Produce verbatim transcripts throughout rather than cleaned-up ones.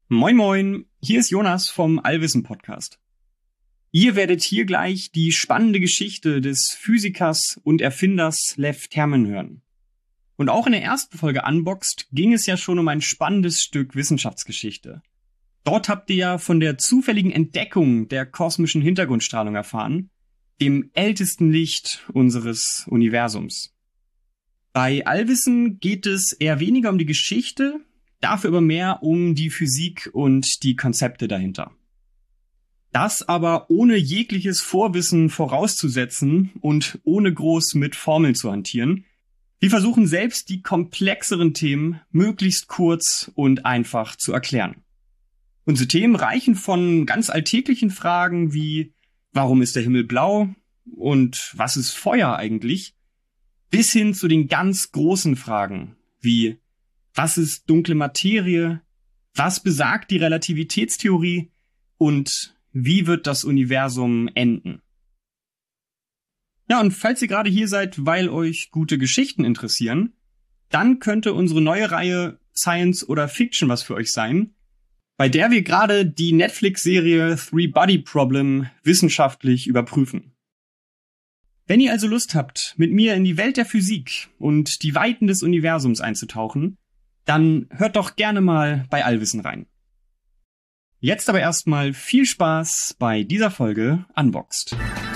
Moin moin, hier ist Jonas vom Allwissen Podcast. Ihr werdet hier gleich die spannende Geschichte des Physikers und Erfinders Lev Terman hören. Und auch in der ersten Folge Unboxed ging es ja schon um ein spannendes Stück Wissenschaftsgeschichte. Dort habt ihr ja von der zufälligen Entdeckung der kosmischen Hintergrundstrahlung erfahren, dem ältesten Licht unseres Universums. Bei Allwissen geht es eher weniger um die Geschichte, dafür aber mehr um die Physik und die Konzepte dahinter. Das aber ohne jegliches Vorwissen vorauszusetzen und ohne groß mit Formeln zu hantieren. Wir versuchen selbst die komplexeren Themen möglichst kurz und einfach zu erklären. Unsere Themen reichen von ganz alltäglichen Fragen wie: Warum ist der Himmel blau? Und was ist Feuer eigentlich? Bis hin zu den ganz großen Fragen wie: Was ist dunkle Materie? Was besagt die Relativitätstheorie? Und wie wird das Universum enden? Ja, und falls ihr gerade hier seid, weil euch gute Geschichten interessieren, dann könnte unsere neue Reihe Science oder Fiction was für euch sein, bei der wir gerade die Netflix-Serie Three Body Problem wissenschaftlich überprüfen. Wenn ihr also Lust habt, mit mir in die Welt der Physik und die Weiten des Universums einzutauchen, dann hört doch gerne mal bei Allwissen rein. Jetzt aber erstmal viel Spaß bei dieser Folge Unboxed.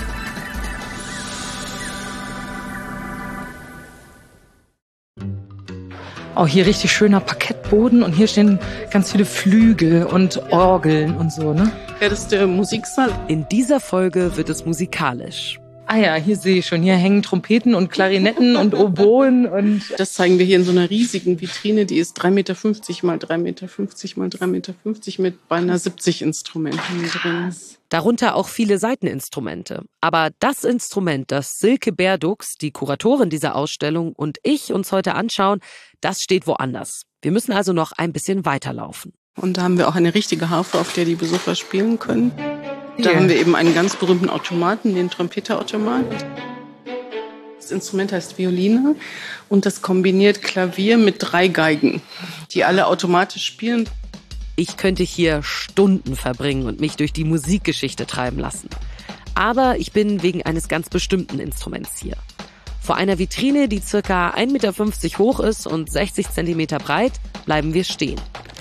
Oh, hier richtig schöner Parkettboden und hier stehen ganz viele Flügel und Orgeln und so, ne? Ja, das ist der Musiksaal. In dieser Folge wird es musikalisch. Ah ja, hier sehe ich schon. Hier hängen Trompeten und Klarinetten und Oboen und... Das zeigen wir hier in so einer riesigen Vitrine, die ist drei Meter fünfzig mal drei Meter fünfzig mal drei Meter fünfzig mit beinahe siebzig Instrumenten drin. Darunter auch viele Saiteninstrumente. Aber das Instrument, das Silke Berdux, die Kuratorin dieser Ausstellung, und ich uns heute anschauen, das steht woanders. Wir müssen also noch ein bisschen weiterlaufen. Und da haben wir auch eine richtige Harfe, auf der die Besucher spielen können. Da Yeah. haben wir eben einen ganz berühmten Automaten, den Trompeterautomat. Das Instrument heißt Violine und das kombiniert Klavier mit drei Geigen, die alle automatisch spielen. Ich könnte hier Stunden verbringen und mich durch die Musikgeschichte treiben lassen. Aber ich bin wegen eines ganz bestimmten Instruments hier. Vor einer Vitrine, die circa ein Meter fünfzig hoch ist und sechzig Zentimeter breit, bleiben wir stehen.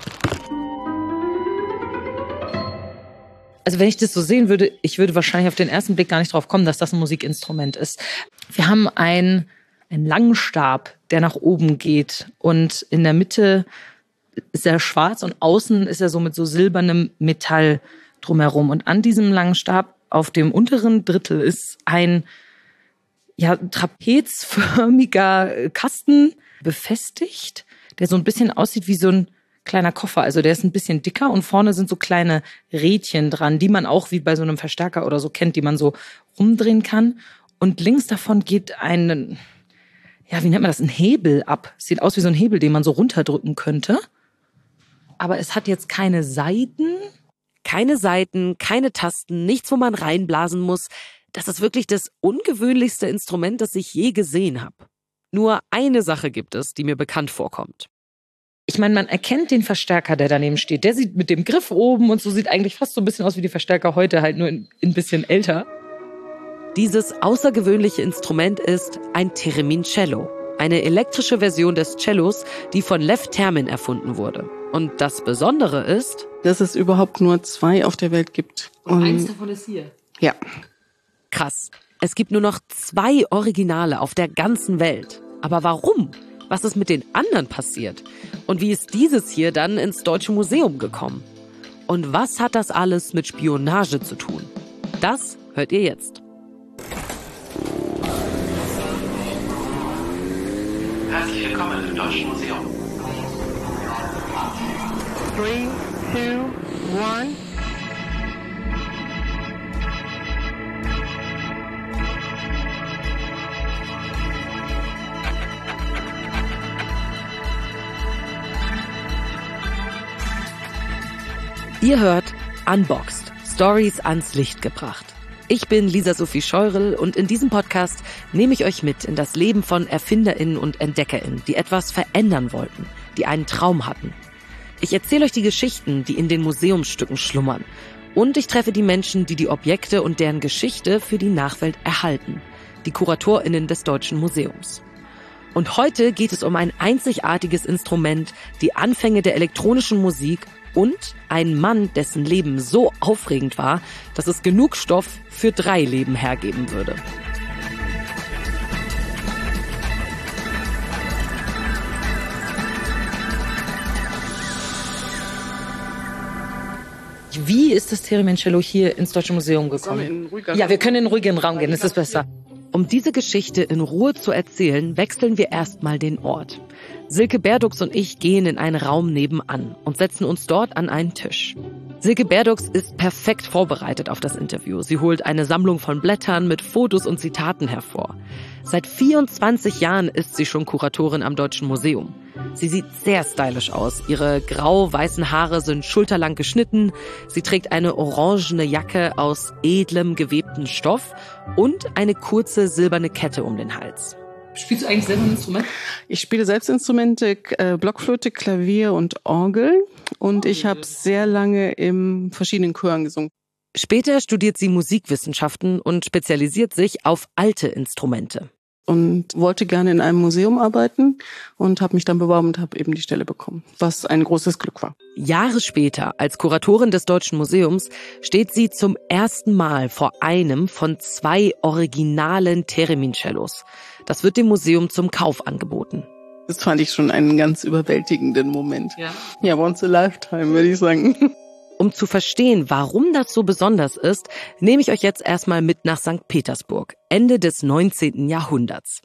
Also wenn ich das so sehen würde, ich würde wahrscheinlich auf den ersten Blick gar nicht drauf kommen, dass das ein Musikinstrument ist. Wir haben einen, einen langen Stab, der nach oben geht, und in der Mitte ist er schwarz und außen ist er so mit so silbernem Metall drumherum. Und an diesem langen Stab auf dem unteren Drittel ist ein ja, trapezförmiger Kasten befestigt, der so ein bisschen aussieht wie so ein kleiner Koffer. Also der ist ein bisschen dicker und vorne sind so kleine Rädchen dran, die man auch wie bei so einem Verstärker oder so kennt, die man so rumdrehen kann. Und links davon geht ein, ja, wie nennt man das, ein Hebel ab. Sieht aus wie so ein Hebel, den man so runterdrücken könnte. Aber es hat jetzt keine Saiten. Keine Saiten, keine Tasten, nichts, wo man reinblasen muss. Das ist wirklich das ungewöhnlichste Instrument, das ich je gesehen habe. Nur eine Sache gibt es, die mir bekannt vorkommt. Ich meine, man erkennt den Verstärker, der daneben steht. Der sieht mit dem Griff oben und so, sieht eigentlich fast so ein bisschen aus wie die Verstärker heute, halt nur ein, ein bisschen älter. Dieses außergewöhnliche Instrument ist ein Theremin-Cello. Eine elektrische Version des Cellos, die von Lev Terman erfunden wurde. Und das Besondere ist, dass es überhaupt nur zwei auf der Welt gibt. Und, und eins davon ist hier. Ja. Krass. Es gibt nur noch zwei Originale auf der ganzen Welt. Aber warum? Was ist mit den anderen passiert? Und wie ist dieses hier dann ins Deutsche Museum gekommen? Und was hat das alles mit Spionage zu tun? Das hört ihr jetzt. Herzlich willkommen im Deutschen Museum. Three, two, one. Ihr hört Unboxed, Stories ans Licht gebracht. Ich bin Lisa Sophie Scheurel und in diesem Podcast nehme ich euch mit in das Leben von ErfinderInnen und EntdeckerInnen, die etwas verändern wollten, die einen Traum hatten. Ich erzähle euch die Geschichten, die in den Museumsstücken schlummern. Und ich treffe die Menschen, die die Objekte und deren Geschichte für die Nachwelt erhalten. Die KuratorInnen des Deutschen Museums. Und heute geht es um ein einzigartiges Instrument, die Anfänge der elektronischen Musik und einen Mann, dessen Leben so aufregend war, dass es genug Stoff für drei Leben hergeben würde. Wie ist das Theremin-Cello hier ins Deutsche Museum gekommen? Wir ja, wir können in einen ruhigen Raum gehen, das ist besser. Um diese Geschichte in Ruhe zu erzählen, wechseln wir erstmal den Ort. Silke Berdux und ich gehen in einen Raum nebenan und setzen uns dort an einen Tisch. Silke Berdux ist perfekt vorbereitet auf das Interview. Sie holt eine Sammlung von Blättern mit Fotos und Zitaten hervor. Seit vierundzwanzig Jahren ist sie schon Kuratorin am Deutschen Museum. Sie sieht sehr stylisch aus. Ihre grau-weißen Haare sind schulterlang geschnitten. Sie trägt eine orangene Jacke aus edlem, gewebtem Stoff und eine kurze silberne Kette um den Hals. Spielst du eigentlich selber ein Instrument? Ich spiele selbst Instrumente, äh, Blockflöte, Klavier und Orgel. Und ich habe sehr lange in verschiedenen Chören gesungen. Später studiert sie Musikwissenschaften und spezialisiert sich auf alte Instrumente. Und wollte gerne in einem Museum arbeiten und habe mich dann beworben und habe eben die Stelle bekommen, was ein großes Glück war. Jahre später, als Kuratorin des Deutschen Museums, steht sie zum ersten Mal vor einem von zwei originalen Theremin-Cellos. Das wird dem Museum zum Kauf angeboten. Das fand ich schon einen ganz überwältigenden Moment. Ja, ja, once a lifetime, würde ich sagen. Um zu verstehen, warum das so besonders ist, nehme ich euch jetzt erstmal mit nach Sankt Petersburg, Ende des neunzehnten Jahrhunderts.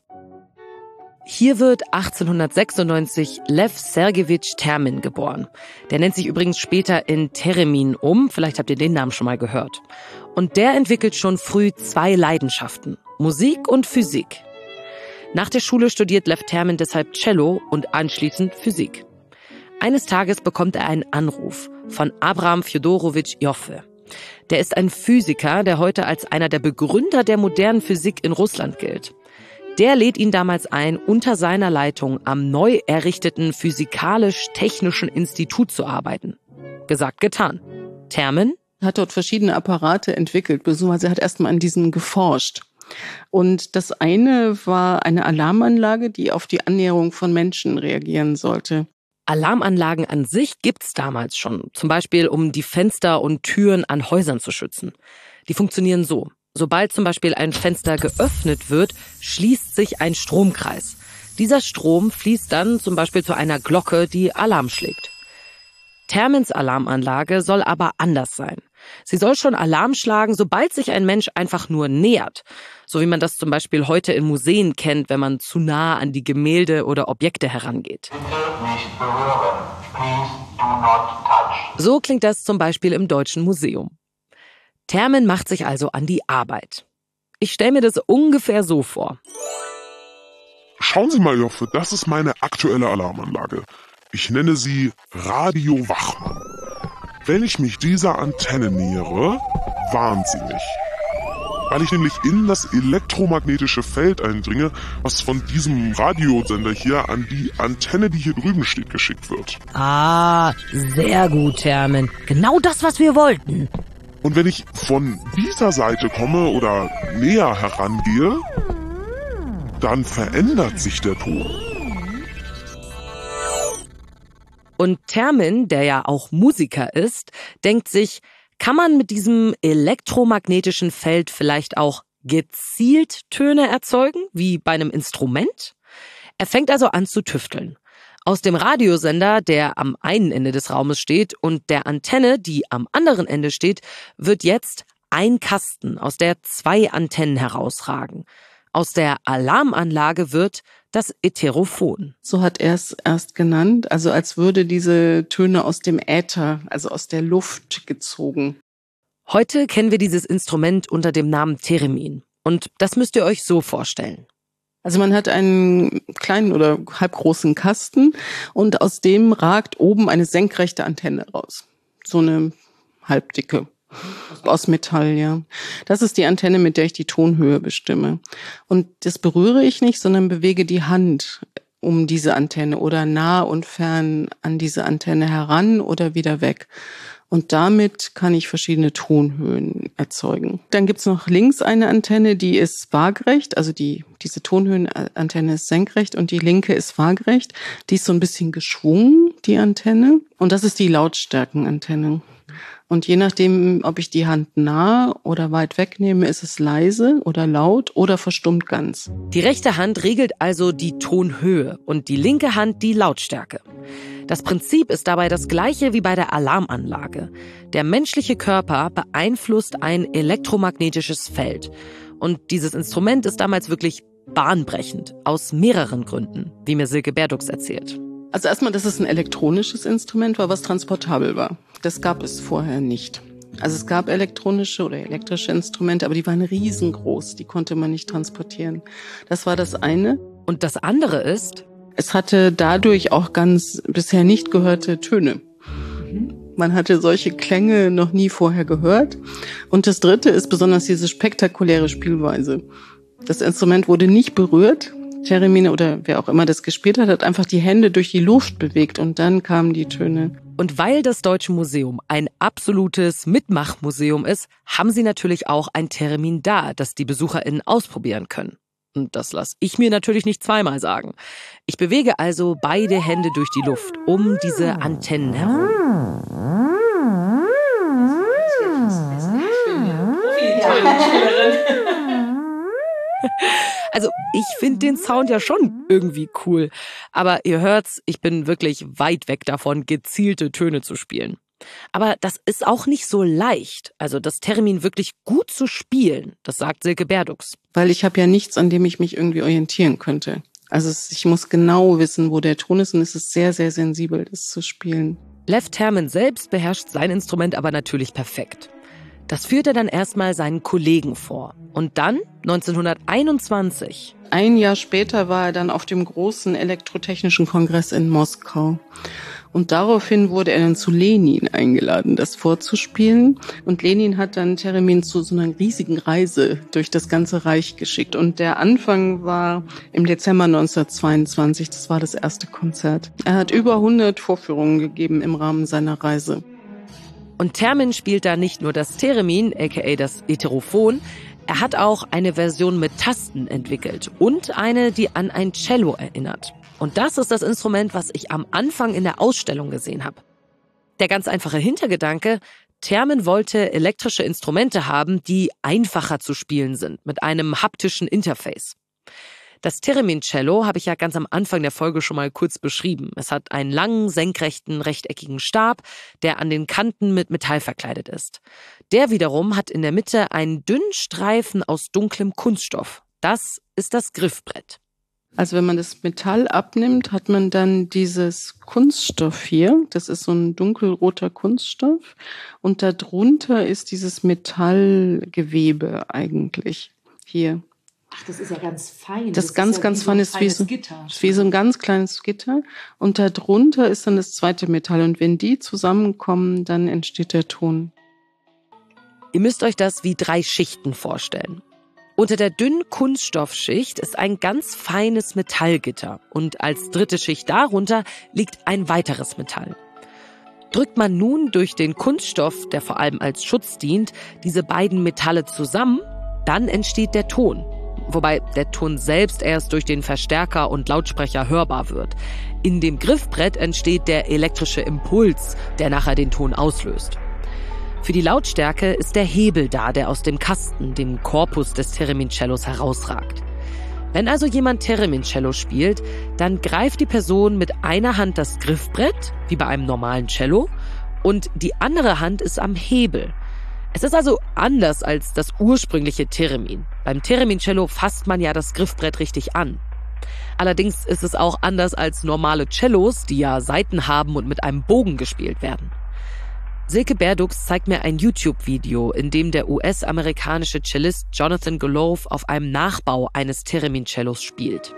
Hier wird achtzehnhundertsechsundneunzig Lew Sergejewitsch Termin geboren. Der nennt sich übrigens später in Theremin um, vielleicht habt ihr den Namen schon mal gehört. Und der entwickelt schon früh zwei Leidenschaften, Musik und Physik. Nach der Schule studiert Lew Termin deshalb Cello und anschließend Physik. Eines Tages bekommt er einen Anruf von Abram Fjodorowitsch Joffe. Der ist ein Physiker, der heute als einer der Begründer der modernen Physik in Russland gilt. Der lädt ihn damals ein, unter seiner Leitung am neu errichteten Physikalisch-Technischen Institut zu arbeiten. Gesagt, getan. Termin hat dort verschiedene Apparate entwickelt, beziehungsweise er hat erstmal an diesen geforscht. Und das eine war eine Alarmanlage, die auf die Annäherung von Menschen reagieren sollte. Alarmanlagen an sich gibt's damals schon, zum Beispiel um die Fenster und Türen an Häusern zu schützen. Die funktionieren so. Sobald zum Beispiel ein Fenster geöffnet wird, schließt sich ein Stromkreis. Dieser Strom fließt dann zum Beispiel zu einer Glocke, die Alarm schlägt. Termins Alarmanlage soll aber anders sein. Sie soll schon Alarm schlagen, sobald sich ein Mensch einfach nur nähert. So wie man das zum Beispiel heute in Museen kennt, wenn man zu nah an die Gemälde oder Objekte herangeht. Bitte nicht berühren. Please do not touch. So klingt das zum Beispiel im Deutschen Museum. Termin macht sich also an die Arbeit. Ich stelle mir das ungefähr so vor. Schauen Sie mal, Joffe, das ist meine aktuelle Alarmanlage. Ich nenne sie Radio Wachmann. Wenn ich mich dieser Antenne nähere, warnt sie mich. Weil ich nämlich in das elektromagnetische Feld eindringe, was von diesem Radiosender hier an die Antenne, die hier drüben steht, geschickt wird. Ah, sehr gut, Termin. Genau das, was wir wollten. Und wenn ich von dieser Seite komme oder näher herangehe, dann verändert sich der Ton. Und Termin, der ja auch Musiker ist, denkt sich, kann man mit diesem elektromagnetischen Feld vielleicht auch gezielt Töne erzeugen, wie bei einem Instrument? Er fängt also an zu tüfteln. Aus dem Radiosender, der am einen Ende des Raumes steht, und der Antenne, die am anderen Ende steht, wird jetzt ein Kasten, aus der zwei Antennen herausragen. Aus der Alarmanlage wird das Ätherophon. So hat er es erst genannt, also als würde diese Töne aus dem Äther, also aus der Luft gezogen. Heute kennen wir dieses Instrument unter dem Namen Theremin. Und das müsst ihr euch so vorstellen. Also man hat einen kleinen oder halbgroßen Kasten und aus dem ragt oben eine senkrechte Antenne raus. So eine halbdicke. Aus Metall, ja. Das ist die Antenne, mit der ich die Tonhöhe bestimme. Und das berühre ich nicht, sondern bewege die Hand um diese Antenne oder nah und fern an diese Antenne heran oder wieder weg. Und damit kann ich verschiedene Tonhöhen erzeugen. Dann gibt's noch links eine Antenne, die ist waagerecht, also die diese Tonhöhenantenne ist senkrecht und die linke ist waagerecht. Die ist so ein bisschen geschwungen, die Antenne. Und das ist die Lautstärkenantenne. Und je nachdem, ob ich die Hand nah oder weit wegnehme, ist es leise oder laut oder verstummt ganz. Die rechte Hand regelt also die Tonhöhe und die linke Hand die Lautstärke. Das Prinzip ist dabei das gleiche wie bei der Alarmanlage. Der menschliche Körper beeinflusst ein elektromagnetisches Feld. Und dieses Instrument ist damals wirklich bahnbrechend, aus mehreren Gründen, wie mir Silke Berdux erzählt. Also erstmal, dass es ein elektronisches Instrument war, was transportabel war. Das gab es vorher nicht. Also es gab elektronische oder elektrische Instrumente, aber die waren riesengroß, die konnte man nicht transportieren. Das war das eine. Und das andere ist, es hatte dadurch auch ganz bisher nicht gehörte Töne. Man hatte solche Klänge noch nie vorher gehört. Und das dritte ist besonders diese spektakuläre Spielweise. Das Instrument wurde nicht berührt. Theremin oder wer auch immer das gespielt hat, hat einfach die Hände durch die Luft bewegt und dann kamen die Töne. Und weil das Deutsche Museum ein absolutes Mitmachmuseum ist, haben sie natürlich auch ein Theremin da, das die BesucherInnen ausprobieren können. Und das lasse ich mir natürlich nicht zweimal sagen. Ich bewege also beide Hände durch die Luft, um diese Antennen herum. Also ich finde den Sound ja schon irgendwie cool. Aber ihr hört's, ich bin wirklich weit weg davon, gezielte Töne zu spielen. Aber das ist auch nicht so leicht, also das Theremin wirklich gut zu spielen, das sagt Silke Berdux. Weil ich habe ja nichts, an dem ich mich irgendwie orientieren könnte. Also ich muss genau wissen, wo der Ton ist und es ist sehr, sehr sensibel, das zu spielen. Lev Termen selbst beherrscht sein Instrument aber natürlich perfekt. Das führt er dann erstmal seinen Kollegen vor. Und dann, neunzehnhunderteinundzwanzig. Ein Jahr später war er dann auf dem großen Elektrotechnischen Kongress in Moskau. Und daraufhin wurde er dann zu Lenin eingeladen, das vorzuspielen. Und Lenin hat dann Theremin zu so einer riesigen Reise durch das ganze Reich geschickt. Und der Anfang war im Dezember neunzehnhundertzweiundzwanzig. Das war das erste Konzert. Er hat über hundert Vorführungen gegeben im Rahmen seiner Reise. Und Termen spielt da nicht nur das Theremin, aka das Heterophon, er hat auch eine Version mit Tasten entwickelt und eine, die an ein Cello erinnert. Und das ist das Instrument, was ich am Anfang in der Ausstellung gesehen habe. Der ganz einfache Hintergedanke, Termen wollte elektrische Instrumente haben, die einfacher zu spielen sind, mit einem haptischen Interface. Das Theremin-Cello habe ich ja ganz am Anfang der Folge schon mal kurz beschrieben. Es hat einen langen, senkrechten, rechteckigen Stab, der an den Kanten mit Metall verkleidet ist. Der wiederum hat in der Mitte einen dünnen Streifen aus dunklem Kunststoff. Das ist das Griffbrett. Also wenn man das Metall abnimmt, hat man dann dieses Kunststoff hier. Das ist so ein dunkelroter Kunststoff. Und darunter ist dieses Metallgewebe eigentlich hier. Ach, das ist ja ganz fein. Das, das ist ganz, ja ganz fein. Ist wie so, Gitter. wie so ein ganz kleines Gitter. Und darunter ist dann das zweite Metall. Und wenn die zusammenkommen, dann entsteht der Ton. Ihr müsst euch das wie drei Schichten vorstellen. Unter der dünnen Kunststoffschicht ist ein ganz feines Metallgitter. Und als dritte Schicht darunter liegt ein weiteres Metall. Drückt man nun durch den Kunststoff, der vor allem als Schutz dient, diese beiden Metalle zusammen, dann entsteht der Ton. Wobei der Ton selbst erst durch den Verstärker und Lautsprecher hörbar wird. In dem Griffbrett entsteht der elektrische Impuls, der nachher den Ton auslöst. Für die Lautstärke ist der Hebel da, der aus dem Kasten, dem Korpus des Theremin-Cellos herausragt. Wenn also jemand Theremin-Cello spielt, dann greift die Person mit einer Hand das Griffbrett, wie bei einem normalen Cello, und die andere Hand ist am Hebel. Es ist also anders als das ursprüngliche Theremin. Beim Theremin-Cello fasst man ja das Griffbrett richtig an. Allerdings ist es auch anders als normale Cellos, die ja Saiten haben und mit einem Bogen gespielt werden. Silke Berdux zeigt mir ein YouTube-Video, in dem der U S-amerikanische Cellist Jonathan Golov auf einem Nachbau eines Theremin-Cellos spielt.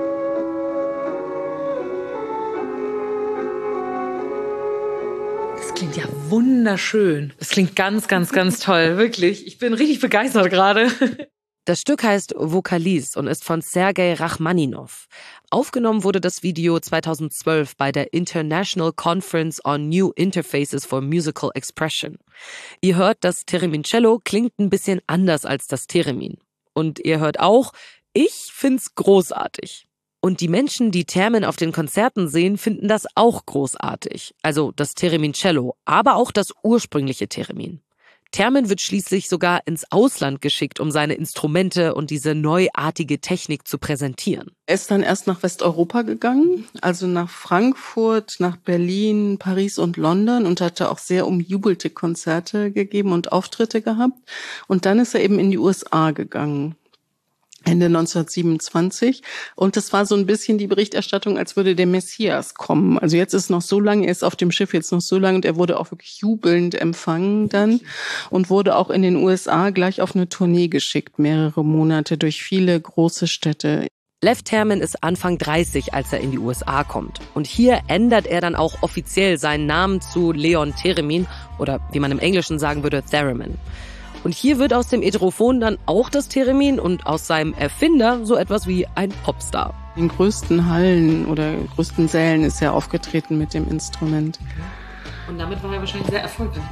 Das Das klingt ja wunderschön. Das klingt ganz, ganz, ganz toll. Wirklich. Ich bin richtig begeistert gerade. Das Stück heißt Vokalise und ist von Sergei Rachmaninov. Aufgenommen wurde das Video zweitausendzwölf bei der International Conference on New Interfaces for Musical Expression. Ihr hört, das Theremin-Cello klingt ein bisschen anders als das Theremin. Und ihr hört auch, ich find's großartig. Und die Menschen, die Theremin auf den Konzerten sehen, finden das auch großartig. Also das Theremin-Cello, aber auch das ursprüngliche Theremin. Theremin wird schließlich sogar ins Ausland geschickt, um seine Instrumente und diese neuartige Technik zu präsentieren. Er ist dann erst nach Westeuropa gegangen, also nach Frankfurt, nach Berlin, Paris und London und hatte auch sehr umjubelte Konzerte gegeben und Auftritte gehabt. Und dann ist er eben in die U S A gegangen. Ende neunzehnhundertsiebenundzwanzig. Und das war so ein bisschen die Berichterstattung, als würde der Messias kommen. Also jetzt ist noch so lange, er ist auf dem Schiff jetzt noch so lange und er wurde auch wirklich jubelnd empfangen dann und wurde auch in den U S A gleich auf eine Tournee geschickt, mehrere Monate durch viele große Städte. Lev Theremin ist Anfang dreißig, als er in die U S A kommt. Und hier ändert er dann auch offiziell seinen Namen zu Leon Theremin oder wie man im Englischen sagen würde, Theremin. Und hier wird aus dem Heterophon dann auch das Theremin und aus seinem Erfinder so etwas wie ein Popstar. In den größten Hallen oder größten Sälen ist er aufgetreten mit dem Instrument. Und damit war er wahrscheinlich sehr erfolgreich.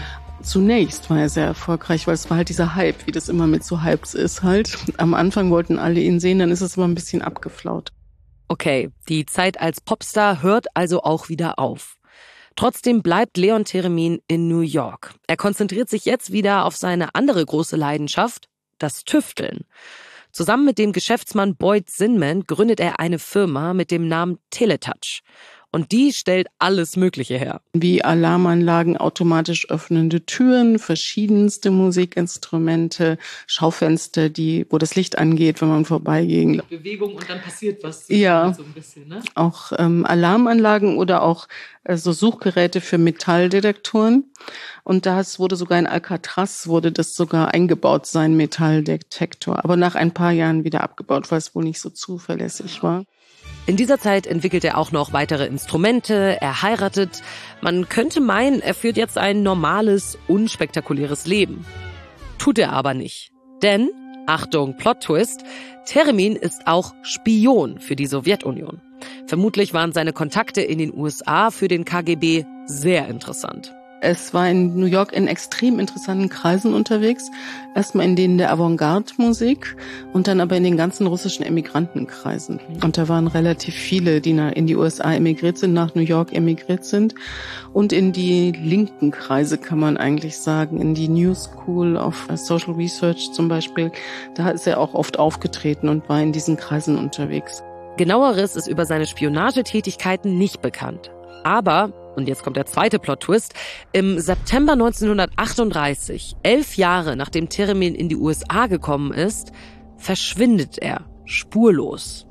Zunächst war er sehr erfolgreich, weil es war halt dieser Hype, wie das immer mit so Hypes ist halt. Am Anfang wollten alle ihn sehen, dann ist es aber ein bisschen abgeflaut. Okay, die Zeit als Popstar hört also auch wieder auf. Trotzdem bleibt Leon Theremin in New York. Er konzentriert sich jetzt wieder auf seine andere große Leidenschaft, das Tüfteln. Zusammen mit dem Geschäftsmann Boyd Zinman gründet er eine Firma mit dem Namen Teletouch. Und die stellt alles Mögliche her. Wie Alarmanlagen, automatisch öffnende Türen, verschiedenste Musikinstrumente, Schaufenster, die, wo das Licht angeht, wenn man vorbeigeht. Bewegung und dann passiert was. Ja, so ein bisschen, ne? Auch ähm, Alarmanlagen oder auch äh, so Suchgeräte für Metalldetektoren. Und das wurde sogar in Alcatraz, wurde das sogar eingebaut, sein Metalldetektor. Aber nach ein paar Jahren wieder abgebaut, weil es wohl nicht so zuverlässig war. In dieser Zeit entwickelt er auch noch weitere Instrumente, er heiratet. Man könnte meinen, er führt jetzt ein normales, unspektakuläres Leben. Tut er aber nicht. Denn, Achtung, Plot-Twist, Theremin ist auch Spion für die Sowjetunion. Vermutlich waren seine Kontakte in den U S A für den K G B sehr interessant. Es war in New York in extrem interessanten Kreisen unterwegs. Erstmal in denen der Avantgarde-Musik und dann aber in den ganzen russischen Emigrantenkreisen. Und da waren relativ viele, die in die U S A emigriert sind, nach New York emigriert sind. Und in die linken Kreise kann man eigentlich sagen, in die New School of Social Research zum Beispiel. Da ist er auch oft aufgetreten und war in diesen Kreisen unterwegs. Genaueres ist über seine Spionagetätigkeiten nicht bekannt. Aber, und jetzt kommt der zweite Plot-Twist, im September neunzehnhundertachtunddreißig, elf Jahre nachdem Theremin in die U S A gekommen ist, verschwindet er spurlos.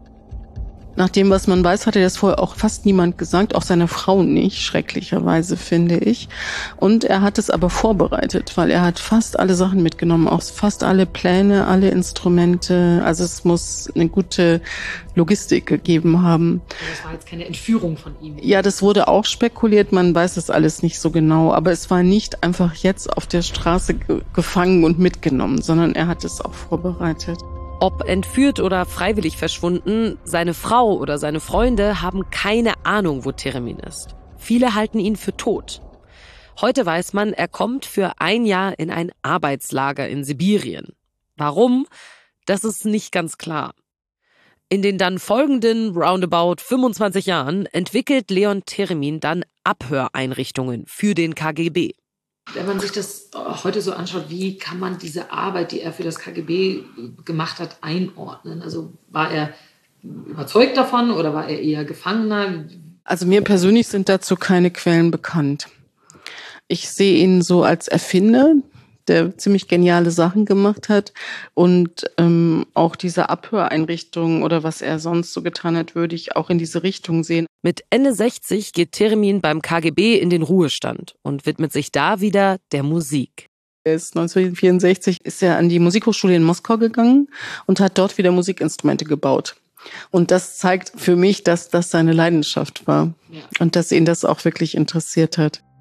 Nach dem, was man weiß, hatte das vorher auch fast niemand gesagt, auch seine Frau nicht, schrecklicherweise, finde ich. Und er hat es aber vorbereitet, weil er hat fast alle Sachen mitgenommen, auch fast alle Pläne, alle Instrumente. Also es muss eine gute Logistik gegeben haben. Das war jetzt keine Entführung von ihm. Ja, das wurde auch spekuliert, man weiß es alles nicht so genau. Aber es war nicht einfach jetzt auf der Straße ge- gefangen und mitgenommen, sondern er hat es auch vorbereitet. Ob entführt oder freiwillig verschwunden, seine Frau oder seine Freunde haben keine Ahnung, wo Theremin ist. Viele halten ihn für tot. Heute weiß man, er kommt für ein Jahr in ein Arbeitslager in Sibirien. Warum? Das ist nicht ganz klar. In den dann folgenden roundabout fünfundzwanzig Jahren entwickelt Leon Theremin dann Abhöreinrichtungen für den K G B. Wenn man sich das heute so anschaut, wie kann man diese Arbeit, die er für das K G B gemacht hat, einordnen? Also war er überzeugt davon oder war er eher Gefangener? Also mir persönlich sind dazu keine Quellen bekannt. Ich sehe ihn so als Erfinder, der ziemlich geniale Sachen gemacht hat und ähm, auch diese Abhöreinrichtungen oder was er sonst so getan hat, würde ich auch in diese Richtung sehen. Mit Ende sechzig geht Theremin beim K G B in den Ruhestand und widmet sich da wieder der Musik. Er ist neunzehnhundertvierundsechzig ist er an die Musikhochschule in Moskau gegangen und hat dort wieder Musikinstrumente gebaut. Und das zeigt für mich, dass das seine Leidenschaft war, ja, und dass ihn das auch wirklich interessiert hat.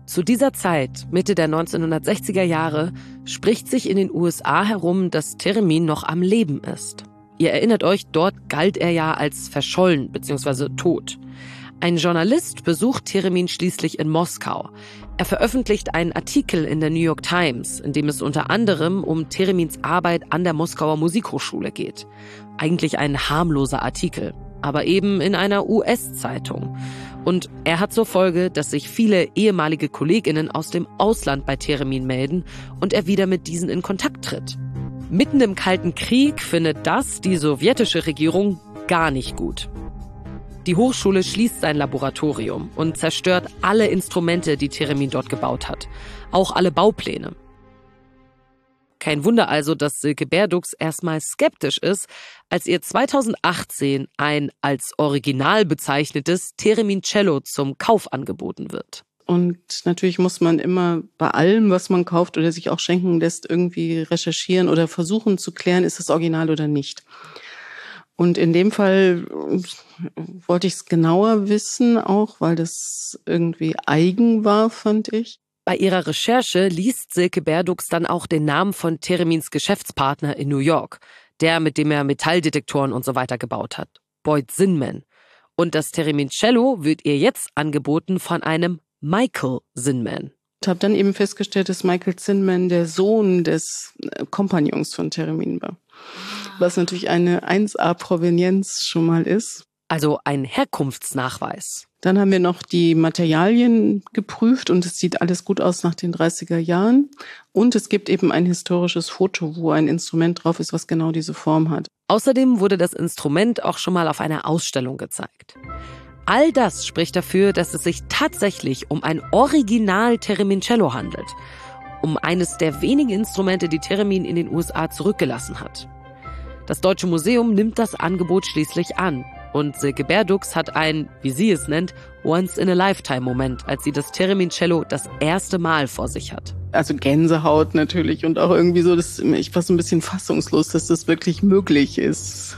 Zu dieser Zeit, Mitte der neunzehnhundertsechziger Jahre, spricht sich in den U S A herum, dass Theremin noch am Leben ist. Ihr erinnert euch, dort galt er ja als verschollen bzw. tot. Ein Journalist besucht Theremin schließlich in Moskau. Er veröffentlicht einen Artikel in der New York Times, in dem es unter anderem um Theremins Arbeit an der Moskauer Musikhochschule geht. Eigentlich ein harmloser Artikel, aber eben in einer U S-Zeitung. Und er hat zur Folge, dass sich viele ehemalige KollegInnen aus dem Ausland bei Theremin melden und er wieder mit diesen in Kontakt tritt. Mitten im Kalten Krieg findet das die sowjetische Regierung gar nicht gut. Die Hochschule schließt sein Laboratorium und zerstört alle Instrumente, die Theremin dort gebaut hat. Auch alle Baupläne. Kein Wunder also, dass Silke Berdux erstmal skeptisch ist, als ihr zweitausendachtzehn ein als Original bezeichnetes Theremin Cello zum Kauf angeboten wird. Und natürlich muss man immer bei allem, was man kauft oder sich auch schenken lässt, irgendwie recherchieren oder versuchen zu klären, ist das Original oder nicht. Und in dem Fall wollte ich es genauer wissen, auch weil das irgendwie eigen war, fand ich. Bei ihrer Recherche liest Silke Berdux dann auch den Namen von Theremins Geschäftspartner in New York, der, mit dem er Metalldetektoren und so weiter gebaut hat, Boyd Zinman. Und das Theremin Cello wird ihr jetzt angeboten von einem Michael Zinman. Ich habe dann eben festgestellt, dass Michael Zinman der Sohn des Kompagnons von Theremin war. Was natürlich eine eins A Provenienz schon mal ist. Also ein Herkunftsnachweis. Dann haben wir noch die Materialien geprüft und es sieht alles gut aus nach den dreißiger Jahren. Und es gibt eben ein historisches Foto, wo ein Instrument drauf ist, was genau diese Form hat. Außerdem wurde das Instrument auch schon mal auf einer Ausstellung gezeigt. All das spricht dafür, dass es sich tatsächlich um ein Original Theremin Cello handelt. Um eines der wenigen Instrumente, die Theremin in den U S A zurückgelassen hat. Das Deutsche Museum nimmt das Angebot schließlich an. Und Silke Berdux hat einen, wie sie es nennt, Once-in-a-Lifetime-Moment, als sie das Theremin Cello das erste Mal vor sich hat. Also Gänsehaut natürlich und auch irgendwie so, dass ich war so ein bisschen fassungslos, dass das wirklich möglich ist.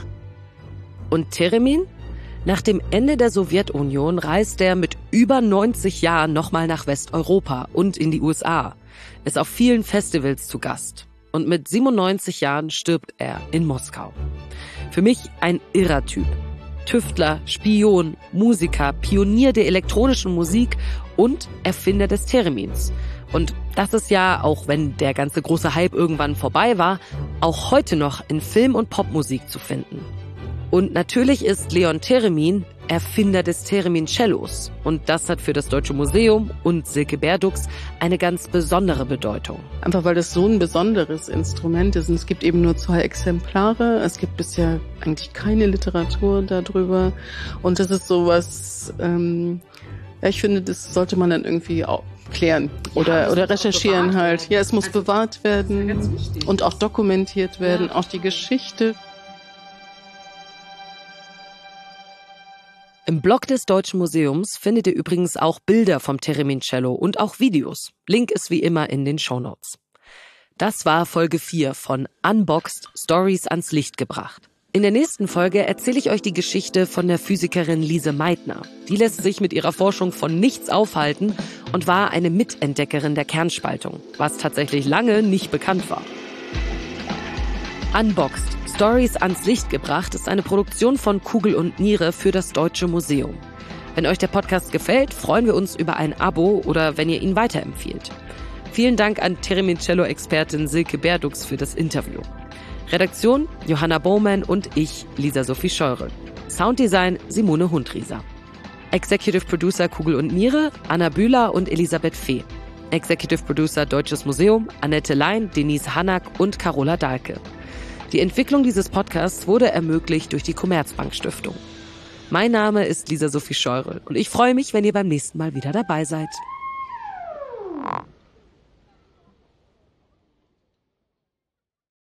Und Theremin? Nach dem Ende der Sowjetunion reist er mit über neunzig Jahren nochmal nach Westeuropa und in die U S A, ist auf vielen Festivals zu Gast. Und mit siebenundneunzig Jahren stirbt er in Moskau. Für mich ein irrer Typ. Tüftler, Spion, Musiker, Pionier der elektronischen Musik und Erfinder des Theremins. Und das ist ja, auch wenn der ganze große Hype irgendwann vorbei war, auch heute noch in Film- und Popmusik zu finden. Und natürlich ist Leon Theremin Erfinder des Theremin Cellos. Und das hat für das Deutsche Museum und Silke Berdux eine ganz besondere Bedeutung. Einfach weil das so ein besonderes Instrument ist. Und es gibt eben nur zwei Exemplare. Es gibt bisher eigentlich keine Literatur darüber. Und das ist sowas, ähm, ja, ich finde, das sollte man dann irgendwie auch klären oder, ja, oder recherchieren halt. Ja, es muss also, bewahrt werden ja und auch dokumentiert werden, ja. Auch die Geschichte. Im Blog des Deutschen Museums findet ihr übrigens auch Bilder vom Theremin Cello und auch Videos. Link ist wie immer in den Shownotes. Das war Folge vier von Unboxed Stories ans Licht gebracht. In der nächsten Folge erzähle ich euch die Geschichte von der Physikerin Lise Meitner. Die lässt sich mit ihrer Forschung von nichts aufhalten und war eine Mitentdeckerin der Kernspaltung, was tatsächlich lange nicht bekannt war. Unboxed Stories ans Licht gebracht ist eine Produktion von Kugel und Niere für das Deutsche Museum. Wenn euch der Podcast gefällt, freuen wir uns über ein Abo oder wenn ihr ihn weiterempfiehlt. Vielen Dank an Theremin Cello-Expertin Silke Berdux für das Interview. Redaktion Johanna Bowman und ich, Lisa Sophie Scheurel. Sounddesign Simone Hundrieser. Executive Producer Kugel und Niere Anna Bühler und Elisabeth Fee. Executive Producer Deutsches Museum Annette Lein, Denise Hanak und Carola Dahlke. Die Entwicklung dieses Podcasts wurde ermöglicht durch die Commerzbank Stiftung. Mein Name ist Lisa Sophie Scheurel und ich freue mich, wenn ihr beim nächsten Mal wieder dabei seid.